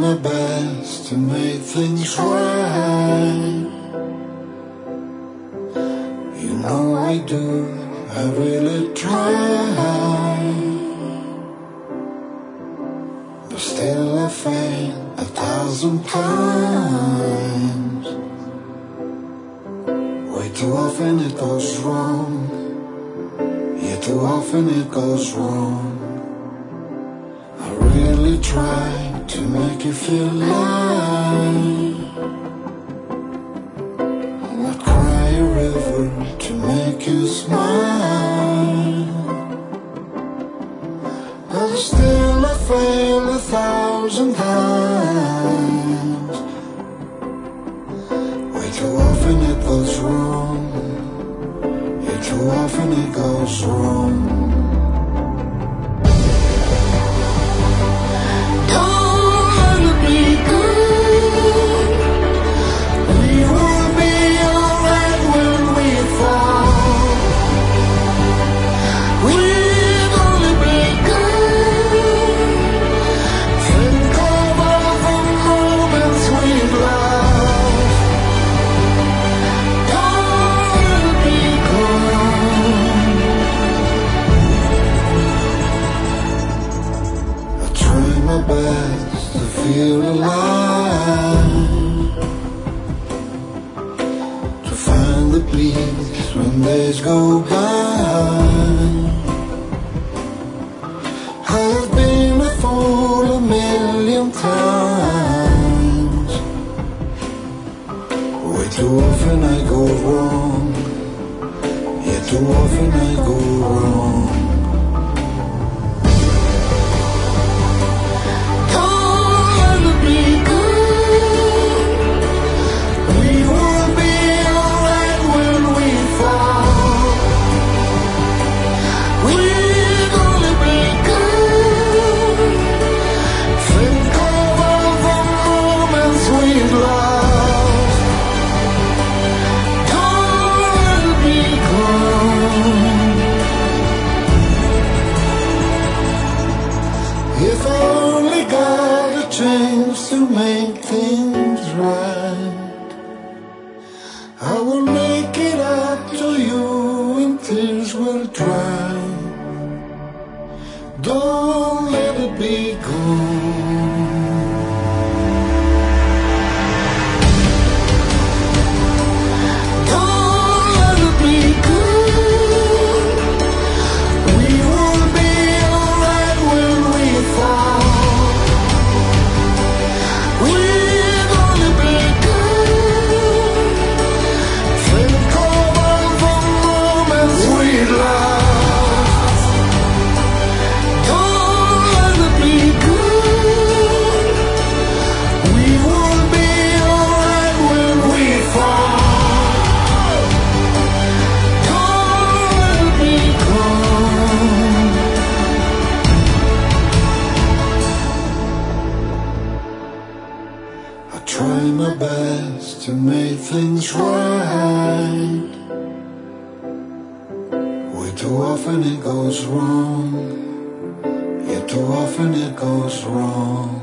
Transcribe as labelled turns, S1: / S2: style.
S1: my best to make things right. You know I do, I really try. But still I fail 1,000 times. Way too often it goes wrong. Yeah, too often it goes wrong. I really try to make you feel alive. I cry a river to make you smile. But still I fail 1,000 times. Way too often it goes wrong. Yeah, too often it goes wrong. My best to feel alive, to find the peace when days go by. I've been a fool 1,000,000 times. Way too often I go wrong. Yeah, too often I go wrong. If I only got a chance to make things right, I will make it up to you and tears will dry. Don't let it be gone. I try my best to make things right. Way too often it goes wrong. Yeah, too often it goes wrong.